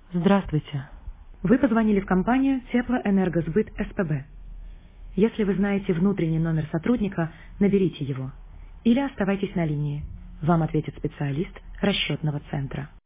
Здравствуйте. Вы позвонили в компанию Теплоэнергосбыт СПБ. Если вы знаете внутренний номер сотрудника, наберите его. Или оставайтесь на линии. Вам ответит специалист расчетного центра.